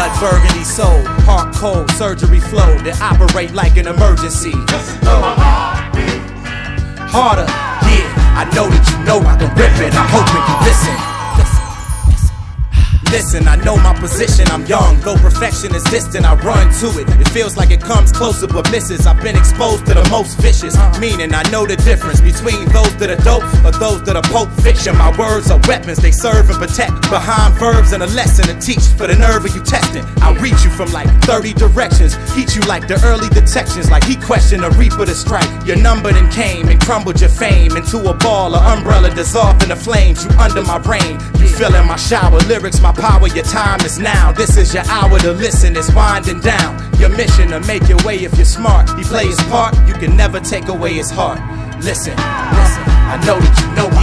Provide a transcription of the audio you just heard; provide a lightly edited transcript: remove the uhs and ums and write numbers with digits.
blood burgundy soul, heart cold, surgery flow that operate like an emergency. Harder, yeah, I know that you know I can rip it. I'm hoping you listen. Listen, I know my position, I'm young. Though perfection is distant, I run to it. It feels like it comes closer but misses. I've been exposed to the most vicious. Meaning I know the difference between those that are dope or those that are Pulp Fiction. My words are weapons, they serve and protect. Behind verbs and a lesson to teach for the nerve of you testing. I'll reach you from like 30 directions. Heat you like the early detections. Like he questioned a reaper to strike. Your number then came and crumbled your fame into a ball or umbrella dissolved in the flames. You under my brain, you feeling my shower. Lyrics, my power, your time is now. This is your hour to listen, it's winding down. Your mission to make your way if you're smart. He play his part, you can never take away his heart. Listen, I know that you know me.